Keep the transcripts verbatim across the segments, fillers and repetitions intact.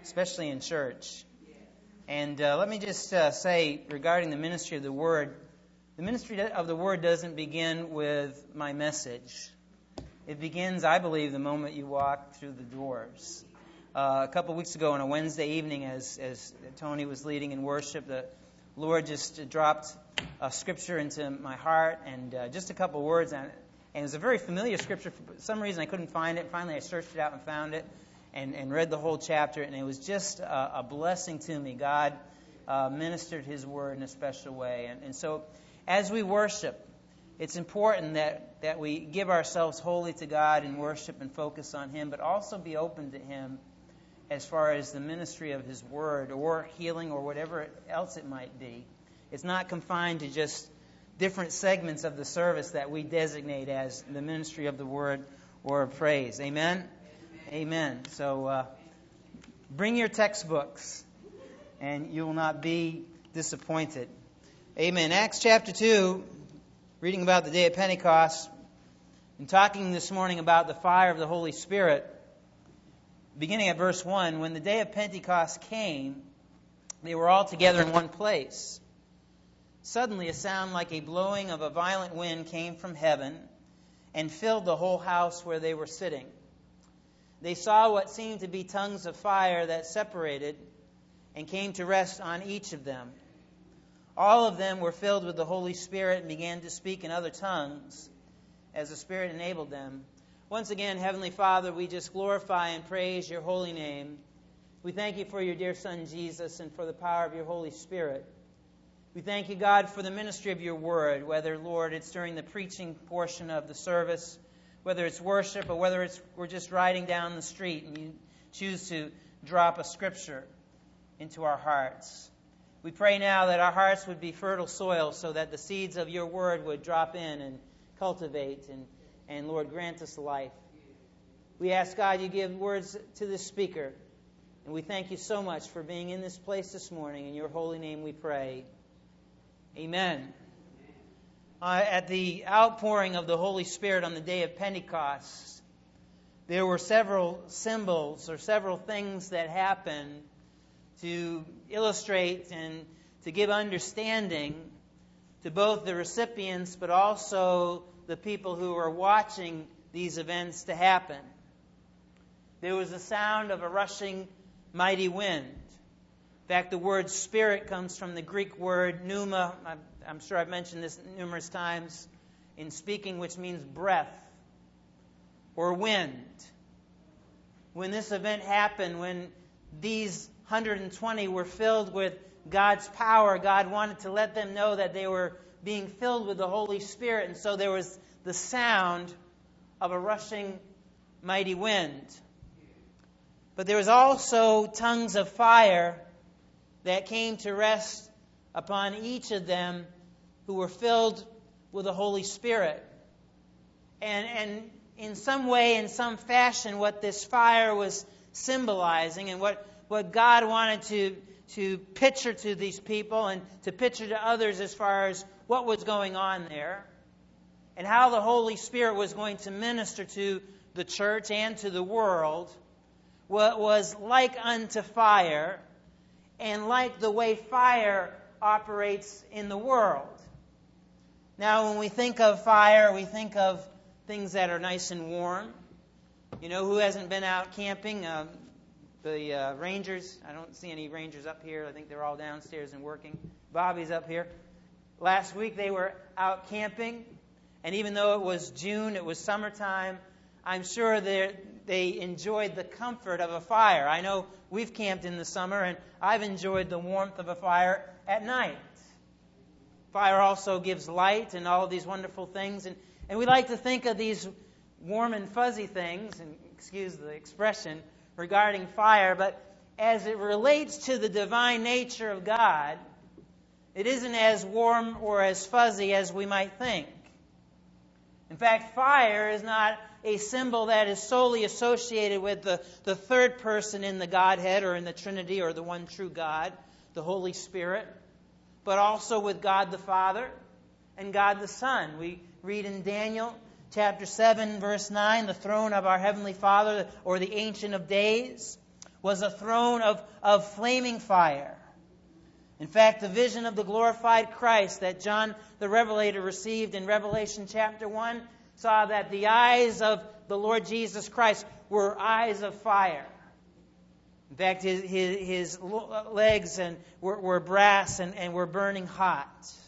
especially in church. And uh, let me just uh, say regarding the ministry of the Word, the ministry of the Word doesn't begin with my message. It begins, I believe, the moment you walk through the doors. Uh, a couple weeks ago on a Wednesday evening, as, as Tony was leading in worship, the Lord just dropped a scripture into my heart and uh, just a couple words on it. And it was a very familiar scripture. For some reason I couldn't find it. Finally I searched it out and found it and, and read the whole chapter. And it was just a, a blessing to me. God uh, ministered His Word in a special way. And, and so as we worship, it's important that, that we give ourselves wholly to God in worship and focus on Him, but also be open to Him as far as the ministry of His Word or healing or whatever else it might be. It's not confined to just different segments of the service that we designate as the ministry of the Word or of praise. Amen? Amen. Amen. So uh, bring your textbooks and you will not be disappointed. Amen. Acts chapter two, reading about the day of Pentecost and talking this morning about the fire of the Holy Spirit. Beginning at verse one, when the day of Pentecost came, they were all together in one place. Suddenly a sound like a blowing of a violent wind came from heaven and filled the whole house where they were sitting. They saw what seemed to be tongues of fire that separated and came to rest on each of them. All of them were filled with the Holy Spirit and began to speak in other tongues as the Spirit enabled them. Once again, Heavenly Father, we just glorify and praise Your holy name. We thank You for Your dear Son, Jesus, and for the power of Your Holy Spirit. We thank You, God, for the ministry of Your Word, whether, Lord, it's during the preaching portion of the service, whether it's worship, or whether it's we're just riding down the street and You choose to drop a scripture into our hearts. We pray now that our hearts would be fertile soil so that the seeds of Your Word would drop in and cultivate and And, Lord, grant us life. We ask, God, You give words to the speaker. And we thank You so much for being in this place this morning. In Your holy name we pray. Amen. Uh, at the outpouring of the Holy Spirit on the day of Pentecost, there were several symbols or several things that happened to illustrate and to give understanding to both the recipients but also the people who were watching these events to happen. There was the sound of a rushing mighty wind. In fact, the word spirit comes from the Greek word pneuma. I'm sure I've mentioned this numerous times in speaking, which means breath or wind. When this event happened, when these one hundred twenty were filled with God's power, God wanted to let them know that they were being filled with the Holy Spirit. And so there was the sound of a rushing mighty wind. But there was also tongues of fire that came to rest upon each of them who were filled with the Holy Spirit. And, and in some way, in some fashion, what this fire was symbolizing and what, what God wanted to, to picture to these people and to picture to others as far as what was going on there and how the Holy Spirit was going to minister to the church and to the world, what was like unto fire and like the way fire operates in the world. Now, when we think of fire, we think of things that are nice and warm. You know, who hasn't been out camping? Um, the uh, Rangers, I don't see any Rangers up here. I think they're all downstairs and working. Bobby's up here. Last week they were out camping, and even though it was June, it was summertime, I'm sure they enjoyed the comfort of a fire. I know we've camped in the summer, and I've enjoyed the warmth of a fire at night. Fire also gives light and all of these wonderful things, and, and we like to think of these warm and fuzzy things, and excuse the expression, regarding fire, but as it relates to the divine nature of God, it isn't as warm or as fuzzy as we might think. In fact, fire is not a symbol that is solely associated with the, the third person in the Godhead or in the Trinity or the one true God, the Holy Spirit, but also with God the Father and God the Son. We read in Daniel chapter seven, verse nine, the throne of our Heavenly Father, or the Ancient of Days, was a throne of, of flaming fire. In fact, the vision of the glorified Christ that John the Revelator received in Revelation chapter one saw that the eyes of the Lord Jesus Christ were eyes of fire. In fact, his, his, his legs and were, were brass and, and were burning hot.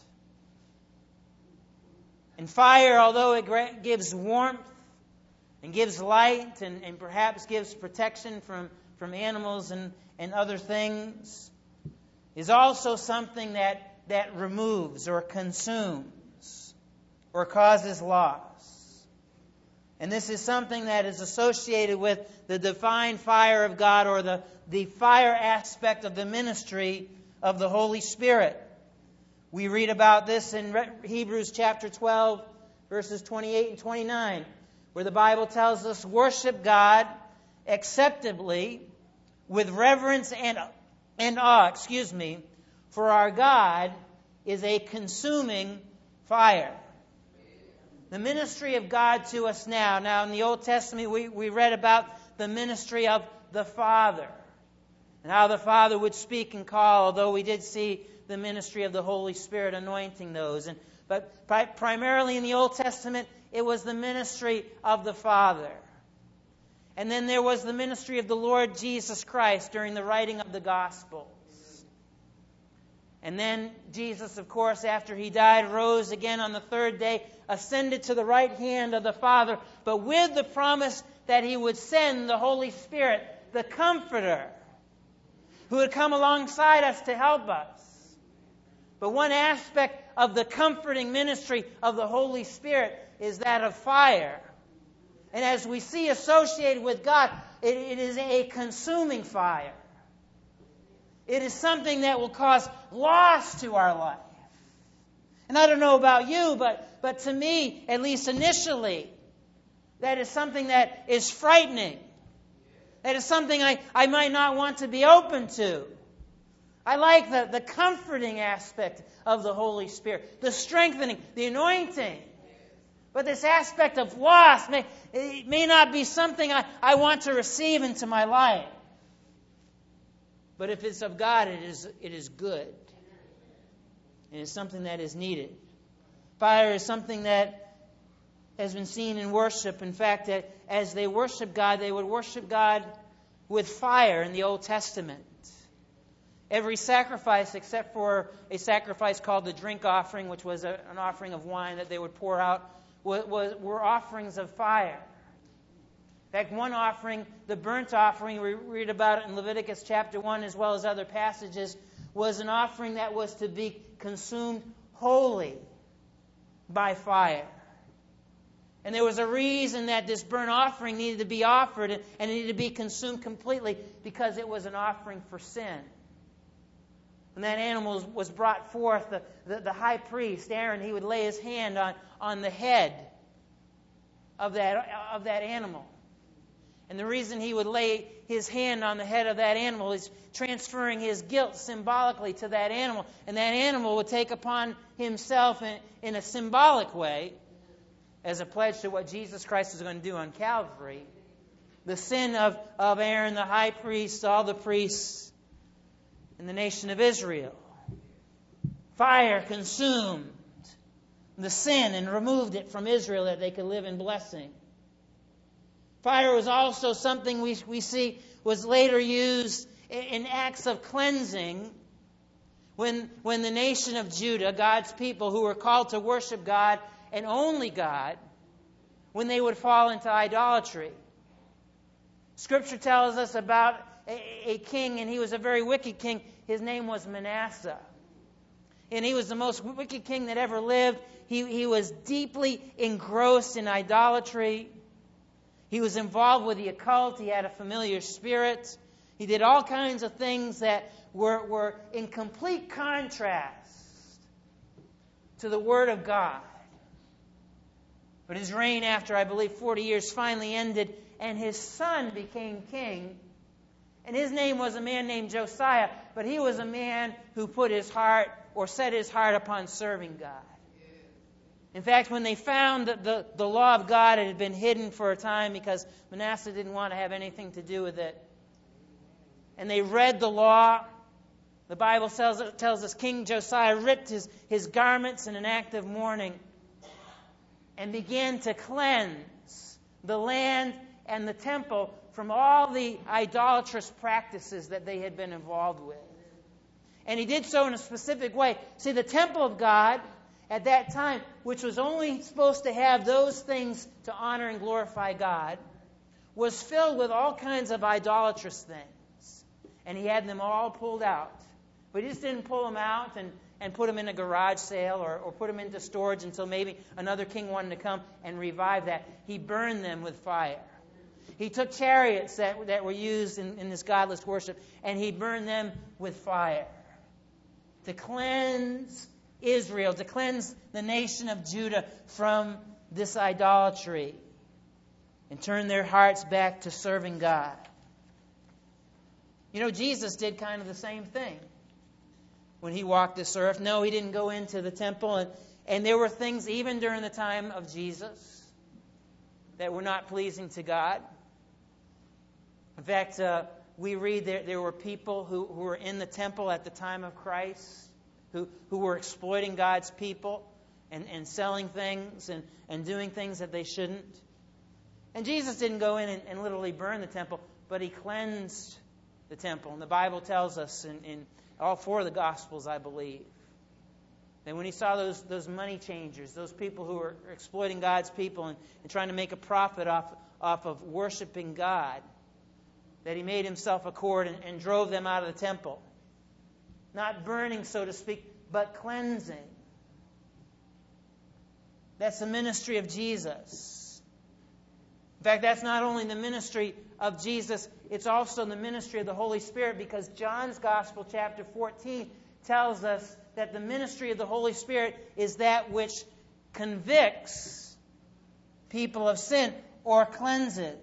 And fire, although it gives warmth and gives light and, and perhaps gives protection from, from animals and, and other things, is also something that, that removes or consumes or causes loss. And this is something that is associated with the divine fire of God, or the, the fire aspect of the ministry of the Holy Spirit. We read about this in Hebrews chapter twelve, verses twenty-eight and twenty-nine, where the Bible tells us, worship God acceptably with reverence and, and awe, excuse me, for our God is a consuming fire. The ministry of God to us now. Now, in the Old Testament, we, we read about the ministry of the Father and how the Father would speak and call, although we did see the ministry of the Holy Spirit anointing those. And, but pri- primarily in the Old Testament, it was the ministry of the Father. And then there was the ministry of the Lord Jesus Christ during the writing of the Gospels. And then Jesus, of course, after He died, rose again on the third day, ascended to the right hand of the Father, but with the promise that He would send the Holy Spirit, the Comforter, who would come alongside us to help us. But one aspect of the comforting ministry of the Holy Spirit is that of fire. And as we see associated with God, it, it is a consuming fire. It is something that will cause loss to our life. And I don't know about you, but, but to me, at least initially, that is something that is frightening. That is something I, I might not want to be open to. I like the, the comforting aspect of the Holy Spirit, the strengthening, the anointing. But this aspect of loss may, it may not be something I, I want to receive into my life. But if it's of God, it is, it is good. It is something that is needed. Fire is something that has been seen in worship. In fact, that as they worship God, they would worship God with fire in the Old Testament. Every sacrifice, except for a sacrifice called the drink offering, which was a, an offering of wine that they would pour out, was, was, were offerings of fire. In fact, one offering, the burnt offering, we read about it in Leviticus chapter one as well as other passages, was an offering that was to be consumed wholly by fire. And there was a reason that this burnt offering needed to be offered and it needed to be consumed completely, because it was an offering for sin. When that animal was brought forth, the, the, the high priest, Aaron, he would lay his hand on, on the head of that, of that animal. And the reason he would lay his hand on the head of that animal is transferring his guilt symbolically to that animal. And that animal would take upon himself in, in a symbolic way, as a pledge to what Jesus Christ was going to do on Calvary, the sin of, of Aaron, the high priest, all the priests in the nation of Israel. Fire consumed the sin and removed it from Israel that they could live in blessing. Fire was also something we, we see was later used in, in acts of cleansing when, when the nation of Judah, God's people who were called to worship God and only God, when they would fall into idolatry. Scripture tells us about a, a king, and he was a very wicked king. His name was Manasseh. And he was the most wicked king that ever lived. He, he was deeply engrossed in idolatry. He was involved with the occult. He had a familiar spirit. He did all kinds of things that were, were in complete contrast to the Word of God. But his reign, after I believe forty years, finally ended, and his son became king. And his name was a man named Josiah, but he was a man who put his heart, or set his heart upon serving God. In fact, when they found that the, the law of God had been hidden for a time because Manasseh didn't want to have anything to do with it, and they read the law. The Bible tells, tells us King Josiah ripped his, his garments in an act of mourning and began to cleanse the land and the temple from all the idolatrous practices that they had been involved with. And he did so in a specific way. See, the temple of God at that time, which was only supposed to have those things to honor and glorify God, was filled with all kinds of idolatrous things. And he had them all pulled out. But he just didn't pull them out and, and put them in a garage sale or, or put them into storage until maybe another king wanted to come and revive that. He burned them with fire. He took chariots that, that were used in, in this godless worship, and he burned them with fire to cleanse Israel, to cleanse the nation of Judah from this idolatry and turn their hearts back to serving God. You know, Jesus did kind of the same thing when he walked this earth. No, he didn't go into the temple, and, and there were things even during the time of Jesus that were not pleasing to God. In fact, uh, we read there, there were people who, who were in the temple at the time of Christ who, who were exploiting God's people and, and selling things and, and doing things that they shouldn't. And Jesus didn't go in and, and literally burn the temple, but he cleansed the temple. And the Bible tells us in, in all four of the Gospels, I believe, that when he saw those, those money changers, those people who were exploiting God's people and, and trying to make a profit off, off of worshiping God, that he made himself a cord and, and drove them out of the temple. Not burning, so to speak, but cleansing. That's the ministry of Jesus. In fact, that's not only the ministry of Jesus, it's also the ministry of the Holy Spirit, because John's Gospel, chapter fourteen, tells us that the ministry of the Holy Spirit is that which convicts people of sin or cleanses.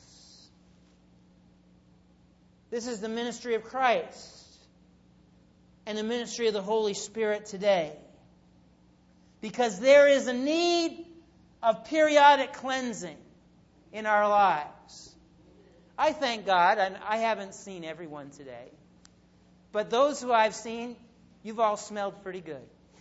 This is the ministry of Christ and the ministry of the Holy Spirit today. Because there is a need of periodic cleansing in our lives. I thank God, and I haven't seen everyone today, but those who I've seen, you've all smelled pretty good.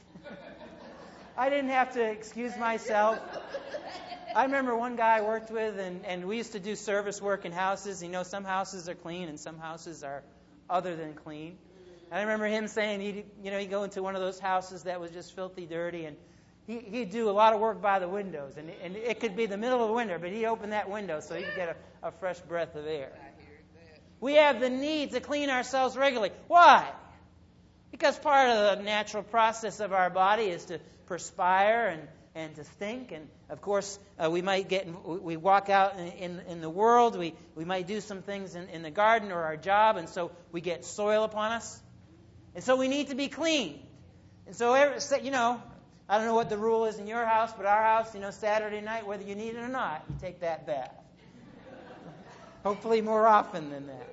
I didn't have to excuse myself. I remember one guy I worked with, and, and we used to do service work in houses. You know, some houses are clean and some houses are other than clean. And I remember him saying, he'd, you know, he'd go into one of those houses that was just filthy dirty, and he, he'd do a lot of work by the windows. And, and it could be the middle of the winter, but he'd open that window so he could get a, a fresh breath of air. We have the need to clean ourselves regularly. Why? Because part of the natural process of our body is to perspire and and to stink, and of course uh, we might get we walk out in, in in the world, we we might do some things in, in the garden or our job, and so we get soil upon us, and so we need to be cleaned. And so every, you know, I don't know what the rule is in your house, but our house, you know, Saturday night, whether you need it or not, you take that bath. Hopefully more often than that.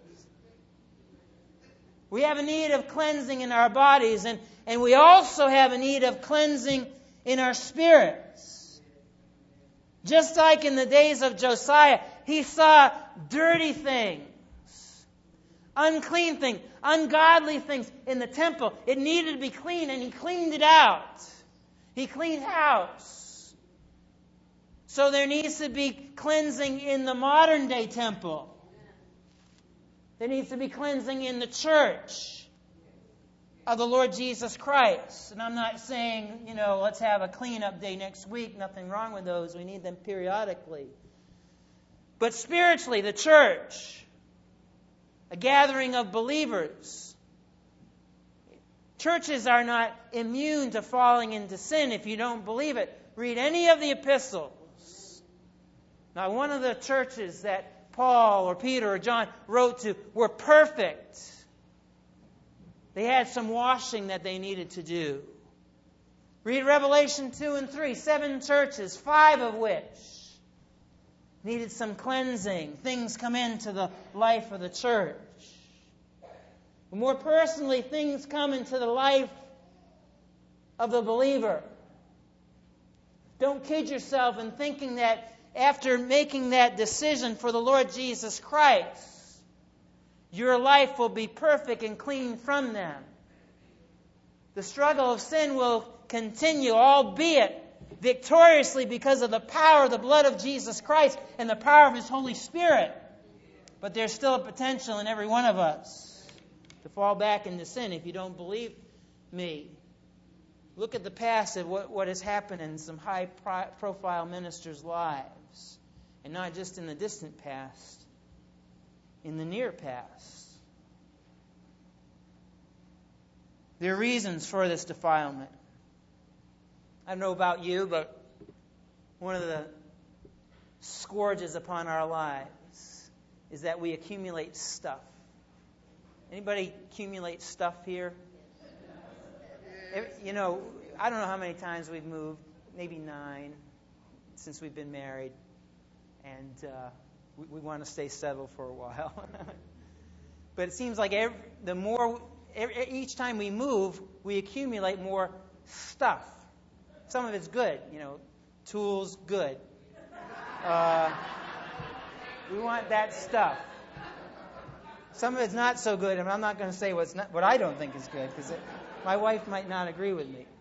We have a need of cleansing in our bodies, and and we also have a need of cleansing in our spirits. Just like in the days of Josiah, he saw dirty things, unclean things, ungodly things in the temple. It needed to be clean, and he cleaned it out. He cleaned house. So there needs to be cleansing in the modern day temple. There needs to be cleansing in the church of the Lord Jesus Christ. And I'm not saying, you know, let's have a cleanup day next week. Nothing wrong with those. We need them periodically. But spiritually, the church, a gathering of believers. Churches are not immune to falling into sin. If you don't believe it, read any of the epistles. Now, one of the churches that Paul or Peter or John wrote to were perfect. They had some washing that they needed to do. Read Revelation two and three, seven churches, five of which needed some cleansing. Things come into the life of the church. But more personally, things come into the life of the believer. Don't kid yourself in thinking that after making that decision for the Lord Jesus Christ, your life will be perfect and clean from them. The struggle of sin will continue, albeit victoriously because of the power of the blood of Jesus Christ and the power of His Holy Spirit. But there's still a potential in every one of us to fall back into sin. If you don't believe me, look at the past of what, what has happened in some high-profile ministers' lives. And not just in the distant past, in the near past. There are reasons for this defilement. I don't know about you, but one of the scourges upon our lives is that we accumulate stuff. Anybody accumulate stuff here? You know, I don't know how many times we've moved, maybe nine, since we've been married. And uh, we, we want to stay settled for a while. But it seems like every, the more, every, each time we move, we accumulate more stuff. Some of it's good, you know, tools, good. Uh, we want that stuff. Some of it's not so good, and I'm not going to say what's not, what I don't think is good, because my wife might not agree with me.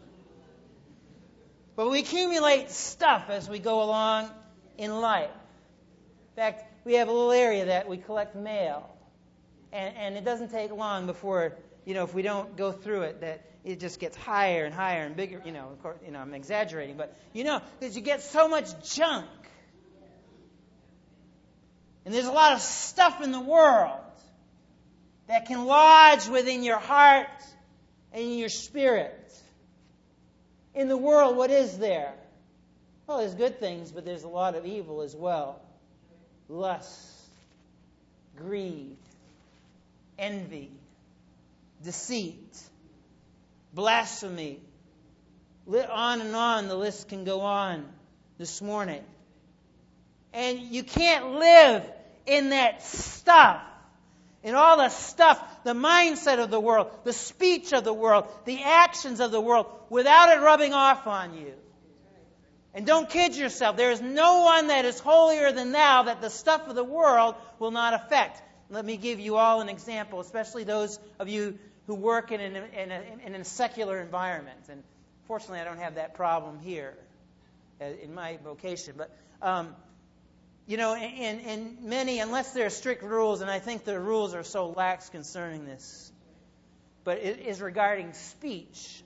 But we accumulate stuff as we go along in life. In fact, we have a little area that we collect mail, and, and it doesn't take long before, you know, if we don't go through it, that it just gets higher and higher and bigger. You know, of course, you know, I'm exaggerating, but you know, because you get so much junk, and there's a lot of stuff in the world that can lodge within your heart and in your spirit. In the world, what is there? Well, there's good things, but there's a lot of evil as well. Lust, greed, envy, deceit, blasphemy. On and on the list can go on this morning. And you can't live in that stuff, in all the stuff, the mindset of the world, the speech of the world, the actions of the world, without it rubbing off on you. And don't kid yourself. There is no one that is holier than thou that the stuff of the world will not affect. Let me give you all an example, especially those of you who work in, an, in, a, in a secular environment. And fortunately, I don't have that problem here in my vocation. But, um, you know, in, in many, unless there are strict rules, and I think the rules are so lax concerning this, but it is regarding speech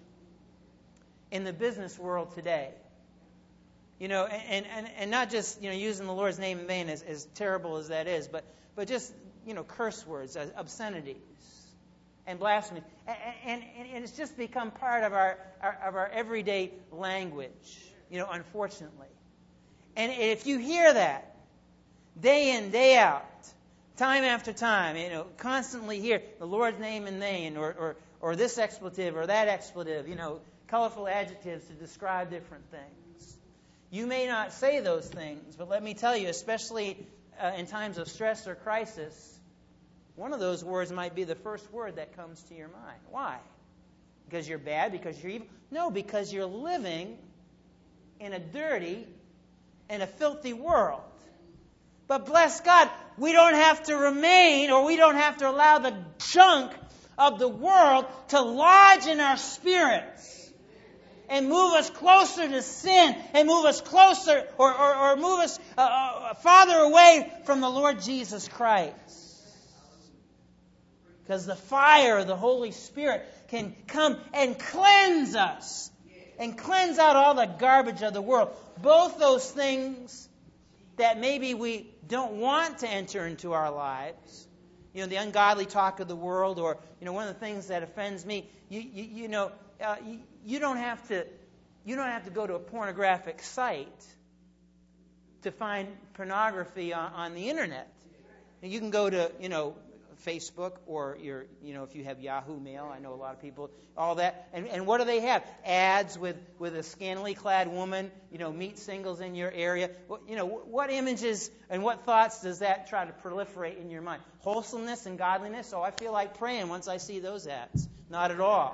in the business world today. You know, and, and, and not just, you know, using the Lord's name in vain, as, as terrible as that is, but, but just, you know, curse words, obscenities, and blasphemy. And, and, and it's just become part of our, our of our everyday language, you know, unfortunately. And if you hear that day in, day out, time after time, you know, constantly hear the Lord's name in vain, or, or, or this expletive or that expletive, you know, colorful adjectives to describe different things. You may not say those things, but let me tell you, especially uh, in times of stress or crisis, one of those words might be the first word that comes to your mind. Why? Because you're bad? Because you're evil? No, because you're living in a dirty and a filthy world. But bless God, we don't have to remain, or we don't have to allow the junk of the world to lodge in our spirits and move us closer to sin, and move us closer, or, or, or move us uh, uh, farther away from the Lord Jesus Christ. Because the fire of the Holy Spirit can come and cleanse us, and cleanse out all the garbage of the world. Both those things that maybe we don't want to enter into our lives, you know, the ungodly talk of the world, or, you know, one of the things that offends me, you, you, you know, uh, you, you don't have to, you don't have to go to a pornographic site to find pornography on, on the internet. You can go to, you know, Facebook, or your, you know, if you have Yahoo Mail, I know a lot of people, all that. And, and what do they have? Ads with, with a scantily clad woman, you know, meet singles in your area. Well, you know, what images and what thoughts does that try to proliferate in your mind? Wholesomeness and godliness? Oh, I feel like praying once I see those ads. Not at all.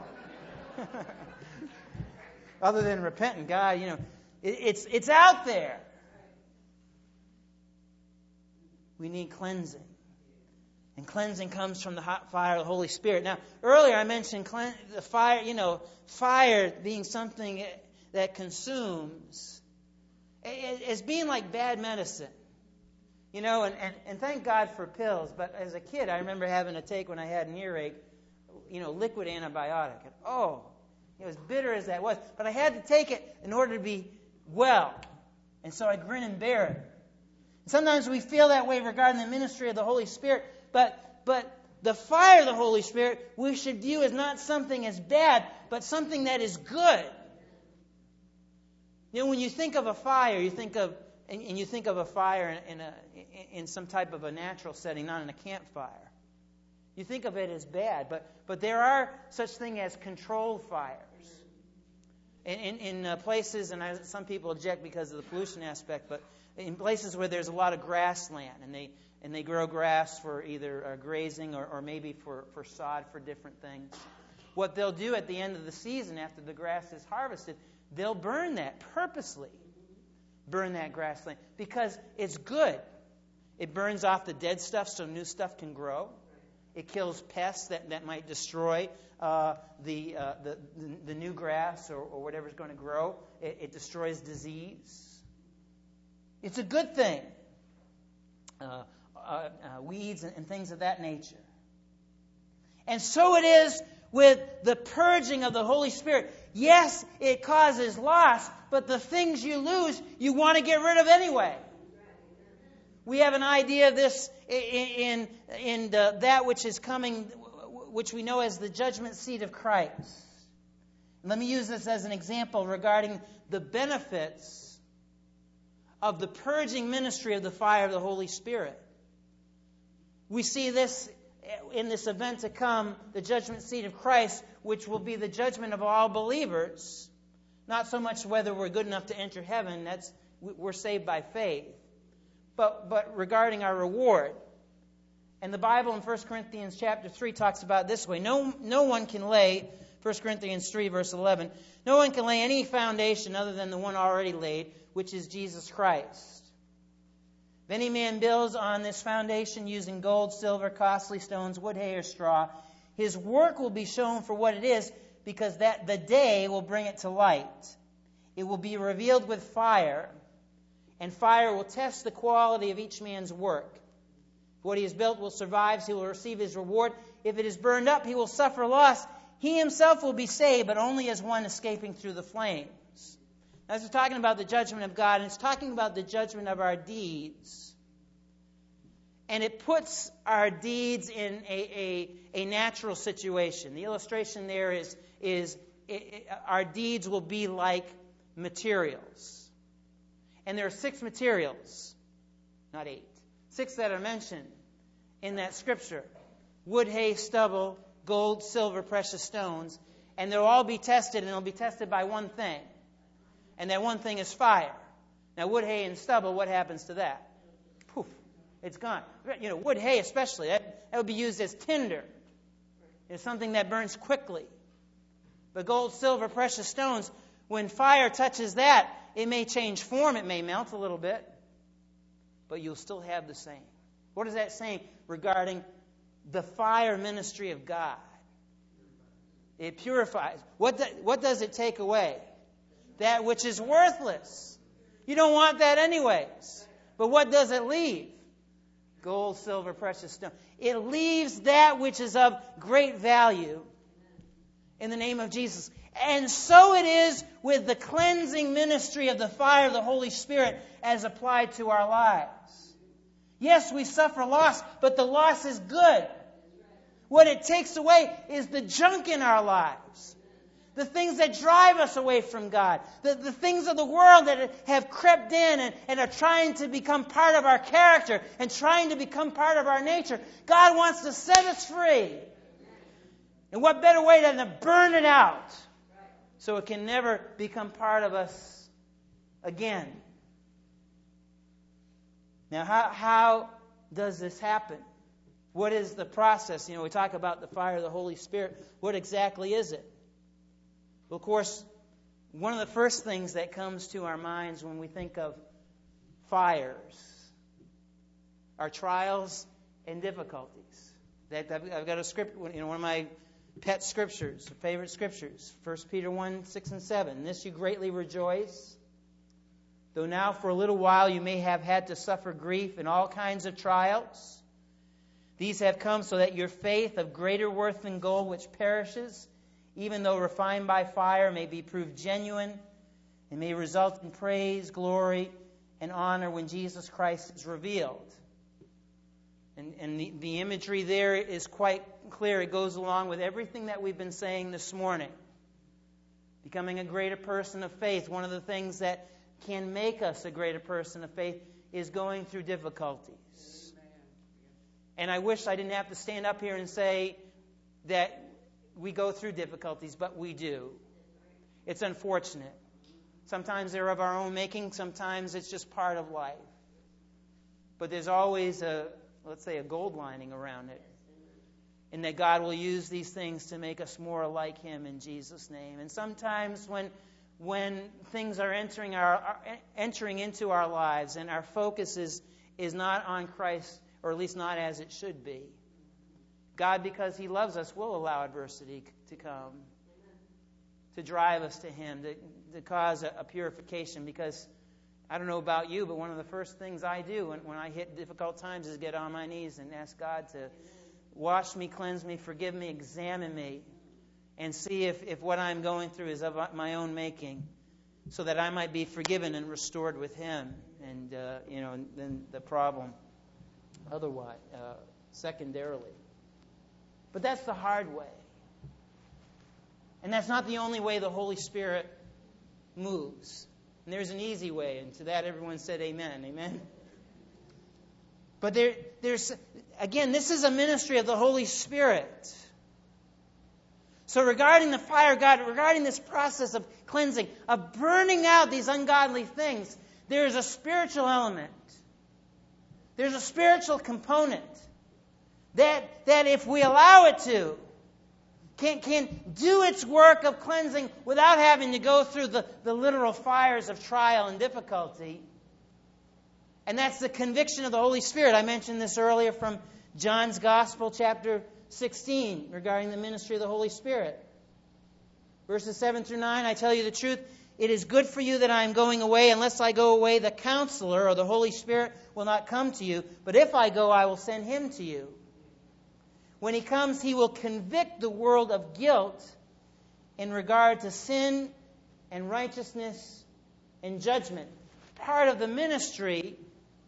Other than repentant, God, you know, it, it's it's out there. We need cleansing. And cleansing comes from the hot fire of the Holy Spirit. Now, earlier I mentioned clean, the fire, you know, fire being something that consumes, as being like bad medicine. You know, and, and, and thank God for pills. But as a kid, I remember having to take, when I had an earache, you know, liquid antibiotic. And, oh, it was bitter as that was. But I had to take it in order to be well. And so I grin and bear it. Sometimes we feel that way regarding the ministry of the Holy Spirit. But but the fire of the Holy Spirit we should view as not something as bad, but something that is good. You know, when you think of a fire, you think of and, and you think of a fire in, in a in some type of a natural setting, not in a campfire. You think of it as bad, but but there are such things as controlled fires. In in, in uh, places, and I, some people object because of the pollution aspect, but in places where there's a lot of grassland, and they and they grow grass for either uh, grazing or, or maybe for, for sod for different things. What they'll do at the end of the season, after the grass is harvested, they'll burn that purposely. Burn that grassland because it's good. It burns off the dead stuff so new stuff can grow. It kills pests that, that might destroy uh, the, uh, the, the the new grass or, or whatever's going to grow. It, it destroys disease. It's a good thing. Uh, uh, uh, weeds and, and things of that nature. And so it is with the purging of the Holy Spirit. Yes, it causes loss, but the things you lose, you want to get rid of anyway. We have an idea of this in, in, in the, that which is coming, which we know as the judgment seat of Christ. And let me use this as an example regarding the benefits of the purging ministry of the fire of the Holy Spirit. We see this in this event to come, the judgment seat of Christ, which will be the judgment of all believers. Not so much whether we're good enough to enter heaven, that's we're saved by faith. But but regarding our reward. And the Bible in First Corinthians chapter three talks about it this way. No, no one can lay, First Corinthians three verse eleven, no one can lay any foundation other than the one already laid, which is Jesus Christ. If any man builds on this foundation using gold, silver, costly stones, wood, hay, or straw, his work will be shown for what it is, because that the day will bring it to light. It will be revealed with fire, and fire will test the quality of each man's work. If what he has built will survive, he will receive his reward. If it is burned up, he will suffer loss. He himself will be saved, but only as one escaping through the flames. As we're talking about the judgment of God, and it's talking about the judgment of our deeds. And it puts our deeds in a, a, a natural situation. The illustration there is, is it, it, our deeds will be like materials. And there are six materials, not eight. Six that are mentioned in that scripture. Wood, hay, stubble, gold, silver, precious stones. And they'll all be tested, and they'll be tested by one thing. And that one thing is fire. Now, wood, hay, and stubble, what happens to that? Poof, it's gone. You know, wood, hay especially, that, that would be used as tinder. It's something that burns quickly. But gold, silver, precious stones, when fire touches that, it may change form, it may melt a little bit, but you'll still have the same. What is that saying regarding the fire ministry of God? It purifies. What, do, what does it take away? That which is worthless. You don't want that anyways. But what does it leave? Gold, silver, precious stone. It leaves that which is of great value in the name of Jesus. And so it is with the cleansing ministry of the fire of the Holy Spirit as applied to our lives. Yes, we suffer loss, but the loss is good. What it takes away is the junk in our lives. The things that drive us away from God. The, the things of the world that have crept in and, and are trying to become part of our character and trying to become part of our nature. God wants to set us free. And what better way than to burn it out so it can never become part of us again. Now, how, how does this happen? What is the process? You know, we talk about the fire of the Holy Spirit. What exactly is it? Well, of course, one of the first things that comes to our minds when we think of fires are trials in difficulties. That I've, I've got a script, you know, one of my pet scriptures, favorite scriptures, First Peter one, six and seven. In this you greatly rejoice, though now for a little while you may have had to suffer grief in all kinds of trials. These have come so that your faith, of greater worth than gold which perishes, even though refined by fire, may be proved genuine and may result in praise, glory, and honor when Jesus Christ is revealed. And, and the, the imagery there is quite clear. It goes along with everything that we've been saying this morning. Becoming a greater person of faith. One of the things that can make us a greater person of faith is going through difficulties. And I wish I didn't have to stand up here and say that we go through difficulties, but we do. It's unfortunate. Sometimes they're of our own making. Sometimes it's just part of life. But there's always a, let's say, a gold lining around it. And that God will use these things to make us more like Him in Jesus' name. And sometimes when when things are entering our are entering into our lives and our focus is, is not on Christ, or at least not as it should be, God, because He loves us, will allow adversity to come, to drive us to Him, to, to cause a, a purification. Because I don't know about you, but one of the first things I do when, when I hit difficult times is get on my knees and ask God to wash me, cleanse me, forgive me, examine me, and see if, if what I'm going through is of my own making, so that I might be forgiven and restored with Him. And, uh, you know, and then the problem otherwise, uh, secondarily. But that's the hard way. And that's not the only way the Holy Spirit moves. And there's an easy way, and to that everyone said amen. Amen? But there, there's, again, this is a ministry of the Holy Spirit. So regarding the fire of God, regarding this process of cleansing, of burning out these ungodly things, there is a spiritual element. There's a spiritual component that, that if we allow it to, can, can do its work of cleansing without having to go through the, the literal fires of trial and difficulty. And that's the conviction of the Holy Spirit. I mentioned this earlier from John's Gospel, chapter sixteen, regarding the ministry of the Holy Spirit. Verses seven through nine, I tell you the truth, it is good for you that I am going away. Unless I go away, the Counselor, or the Holy Spirit, will not come to you. But if I go, I will send Him to you. When He comes, He will convict the world of guilt in regard to sin and righteousness and judgment. Part of the ministry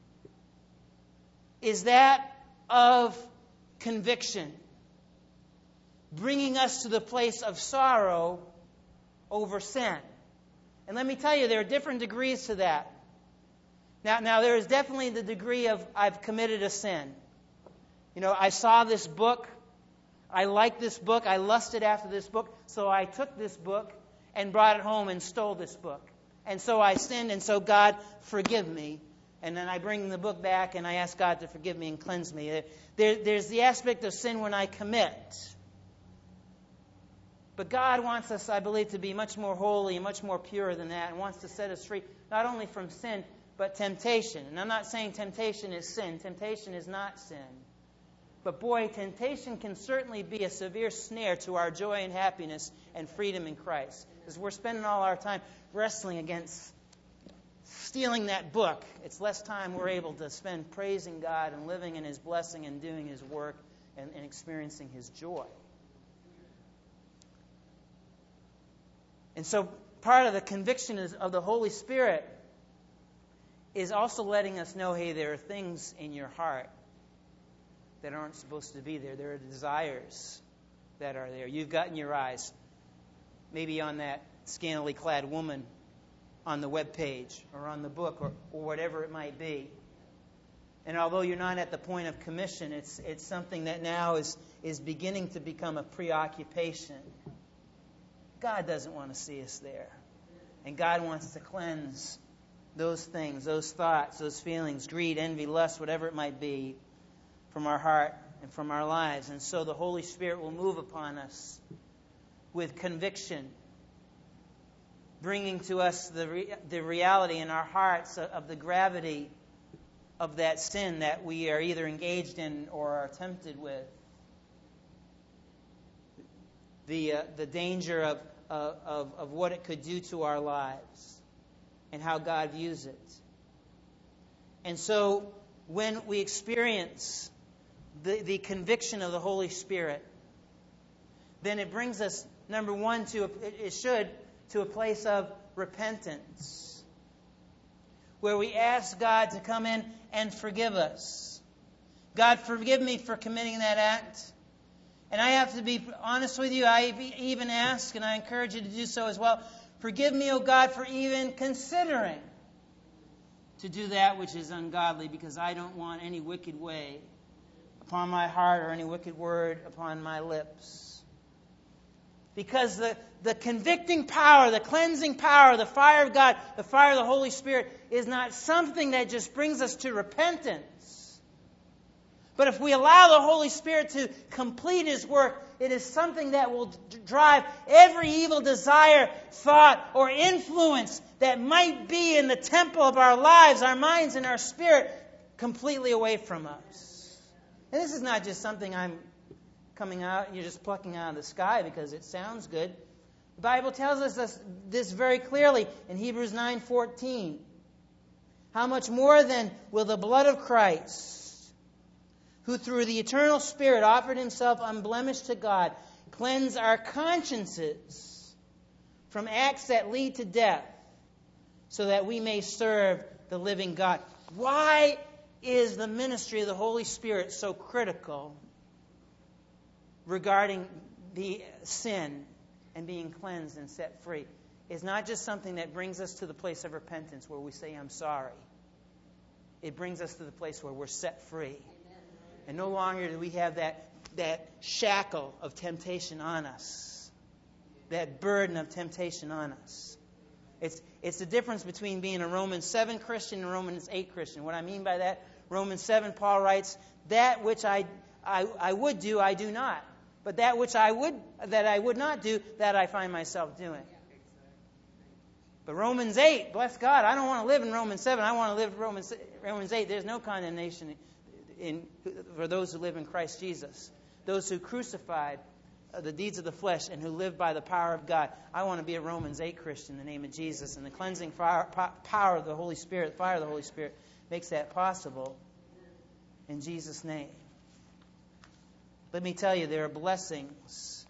is that of conviction, bringing us to the place of sorrow over sin. And let me tell you, there are different degrees to that. Now, now there is definitely the degree of I've committed a sin. You know, I saw this book, I liked this book, I lusted after this book, so I took this book and brought it home and stole this book. And so I sinned, and so God, forgive me. And then I bring the book back and I ask God to forgive me and cleanse me. There, there's the aspect of sin when I commit. But God wants us, I believe, to be much more holy and much more pure than that, and wants to set us free, not only from sin, but temptation. And I'm not saying temptation is sin. Temptation is not sin. But boy, temptation can certainly be a severe snare to our joy and happiness and freedom in Christ. Because we're spending all our time wrestling against stealing that book. It's less time we're able to spend praising God and living in His blessing and doing His work and, and experiencing His joy. And so part of the conviction is, of the Holy Spirit is also letting us know, hey, there are things in your heart that aren't supposed to be there. There are desires that are there. You've got in your eyes, maybe on that scantily clad woman on the web page or on the book or, or whatever it might be. And although you're not at the point of commission, it's it's something that now is, is beginning to become a preoccupation. God doesn't want to see us there. And God wants to cleanse those things, those thoughts, those feelings, greed, envy, lust, whatever it might be, from our heart and from our lives. And so the Holy Spirit will move upon us with conviction, bringing to us the re- the reality in our hearts of, of the gravity of that sin that we are either engaged in or are tempted with. The, uh, the danger of, uh, of, of what it could do to our lives and how God views it. And so when we experience the, the conviction of the Holy Spirit, then it brings us, number one, to a, it should, to a place of repentance, where we ask God to come in and forgive us. God, forgive me for committing that act. And I have to be honest with you, I even ask, and I encourage you to do so as well, forgive me, O God, for even considering to do that which is ungodly, because I don't want any wicked way upon my heart or any wicked word upon my lips. Because the, the convicting power, the cleansing power, the fire of God, the fire of the Holy Spirit is not something that just brings us to repentance. But if we allow the Holy Spirit to complete His work, it is something that will d- drive every evil desire, thought, or influence that might be in the temple of our lives, our minds, and our spirit completely away from us. And this is not just something I'm coming out, you're just plucking out of the sky because it sounds good. The Bible tells us this, this very clearly in Hebrews nine fourteen. How much more then will the blood of Christ, who through the eternal Spirit offered Himself unblemished to God, cleanse our consciences from acts that lead to death, so that we may serve the living God. Why is the ministry of the Holy Spirit so critical regarding the sin and being cleansed and set free? It's not just something that brings us to the place of repentance where we say, I'm sorry. It brings us to the place where we're set free. And no longer do we have that, that shackle of temptation on us, that burden of temptation on us. It's, it's the difference between being a Romans seven Christian and a Romans eight Christian. What I mean by that, Romans seven, Paul writes, that which I, I, I would do, I do not. But that which I would that I would not do, that I find myself doing. But Romans eight, bless God, I don't want to live in Romans seven. I want to live in Romans, Romans eight. There's no condemnation in, for those who live in Christ Jesus. Those who crucified the deeds of the flesh and who live by the power of God. I want to be a Romans eight Christian in the name of Jesus. And the cleansing fire, power of the Holy Spirit, fire of the Holy Spirit, makes that possible in Jesus' name. Let me tell you, there are blessings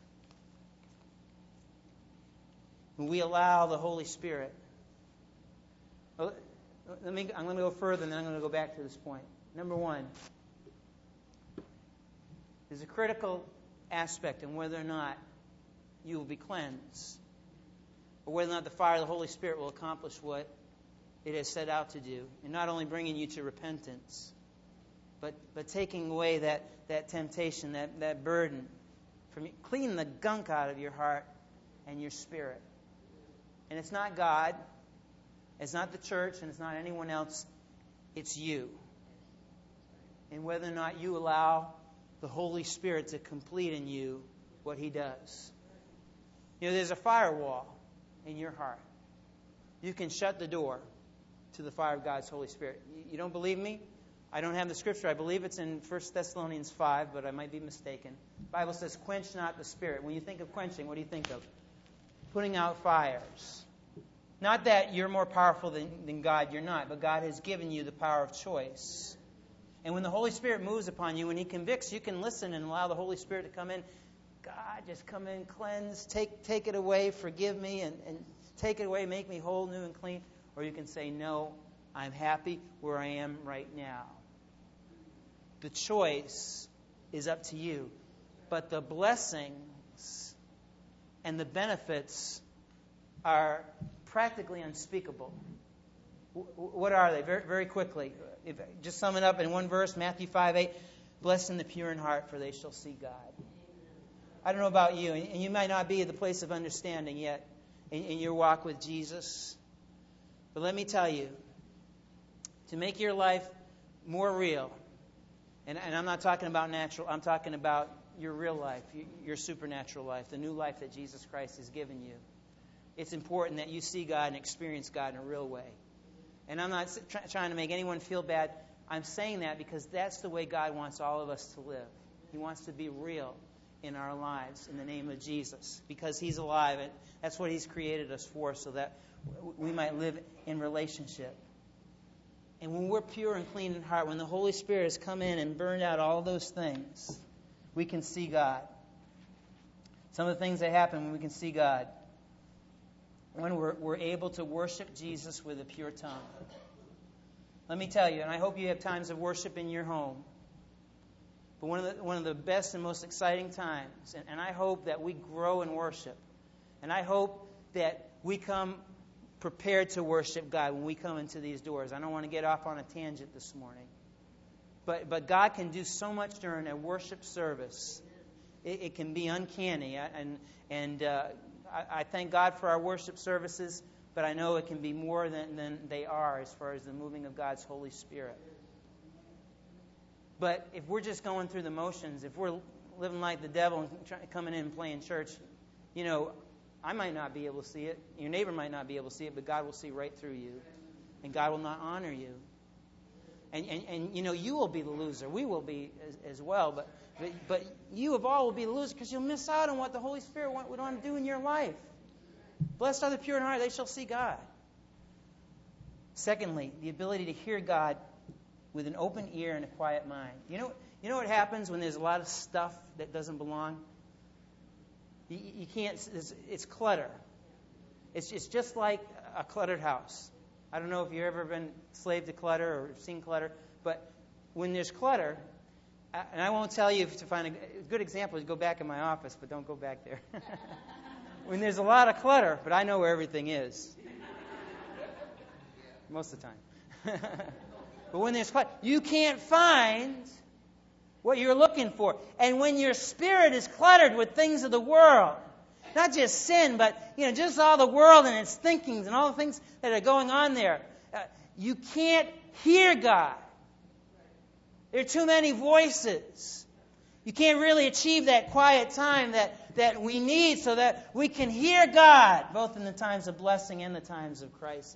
when we allow the Holy Spirit. Well, let me, I'm going to go further, and then I'm going to go back to this point. Number one, there's a critical aspect in whether or not you will be cleansed, or whether or not the fire of the Holy Spirit will accomplish what it has set out to do, and not only bringing you to repentance, but but taking away that, that temptation, that, that burden, from you, cleaning the gunk out of your heart and your spirit. And it's not God, it's not the church, and it's not anyone else, it's you. And whether or not you allow the Holy Spirit to complete in you what He does. You know, there's a firewall in your heart. You can shut the door to the fire of God's Holy Spirit. You don't believe me? I don't have the scripture. I believe it's in First Thessalonians five, but I might be mistaken. The Bible says, quench not the Spirit. When you think of quenching, what do you think of? Putting out fires. Not that you're more powerful than, than God. You're not. But God has given you the power of choice. And when the Holy Spirit moves upon you, when He convicts, you can listen and allow the Holy Spirit to come in. God, just come in, cleanse, take take it away, forgive me, and, and take it away, make me whole, new, and clean. Or you can say, no, I'm happy where I am right now. The choice is up to you. But the blessings and the benefits are practically unspeakable. What are they? Very, very quickly. If, just sum it up in one verse, Matthew five eight. Blessed the pure in heart, for they shall see God. I don't know about you, and you might not be at the place of understanding yet in, in your walk with Jesus. But let me tell you, to make your life more real, and, and I'm not talking about natural, I'm talking about your real life, your, your supernatural life, the new life that Jesus Christ has given you. It's important that you see God and experience God in a real way. And I'm not try, trying to make anyone feel bad I'm saying that because that's the way God wants all of us to live. He wants to be real in our lives in the name of Jesus, because He's alive. And that's what He's created us for, so that we might live in relationship. And when we're pure and clean in heart, when the Holy Spirit has come in and burned out all those things, we can see God. Some of the things that happen when we can see God. When we're, we're able to worship Jesus with a pure tongue. Let me tell you, and I hope you have times of worship in your home. But one of the, one of the best and most exciting times, and, and I hope that we grow in worship. And I hope that we come prepared to worship God when we come into these doors. I don't want to get off on a tangent this morning. But but God can do so much during a worship service. It, it can be uncanny. And, and uh, I, I thank God for our worship services, but I know it can be more than, than they are as far as the moving of God's Holy Spirit. But if we're just going through the motions, if we're living like the devil and try, coming in and playing church, you know, I might not be able to see it. Your neighbor might not be able to see it, but God will see right through you. And God will not honor you. And, and, and you know, you will be the loser. We will be as, as well. But, but but you of all will be the loser because you'll miss out on what the Holy Spirit want, would want to do in your life. Blessed are the pure in heart, they shall see God. Secondly, the ability to hear God with an open ear and a quiet mind. You know, you know what happens when there's a lot of stuff that doesn't belong? You, you can't, it's, it's clutter. It's, it's just like a cluttered house. I don't know if you've ever been slave to clutter or seen clutter, but when there's clutter, and I won't tell you to find a good example is go back in my office, but don't go back there. When there's a lot of clutter, but I know where everything is. Most of the time. But when there's clutter, you can't find what you're looking for. And when your spirit is cluttered with things of the world, not just sin, but you know, just all the world and its thinkings and all the things that are going on there, uh, you can't hear God. There are too many voices. You can't really achieve that quiet time that, that we need so that we can hear God, both in the times of blessing and the times of crisis.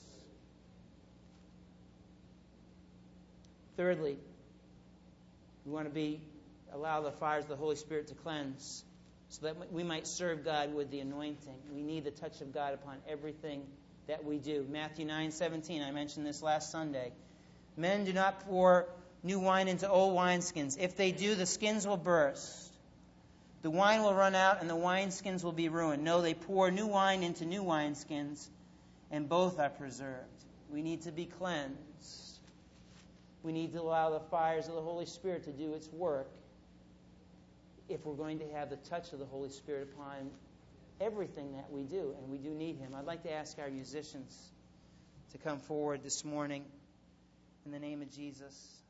Thirdly, we want to be allow the fires of the Holy Spirit to cleanse so that we might serve God with the anointing. We need the touch of God upon everything that we do. Matthew nine seventeen, I mentioned this last Sunday. Men do not pour new wine into old wineskins. If they do, the skins will burst. The wine will run out and the wineskins will be ruined. No, they pour new wine into new wineskins, and both are preserved. We need to be cleansed. We need to allow the fires of the Holy Spirit to do its work if we're going to have the touch of the Holy Spirit upon everything that we do, and we do need Him. I'd like to ask our musicians to come forward this morning in the name of Jesus.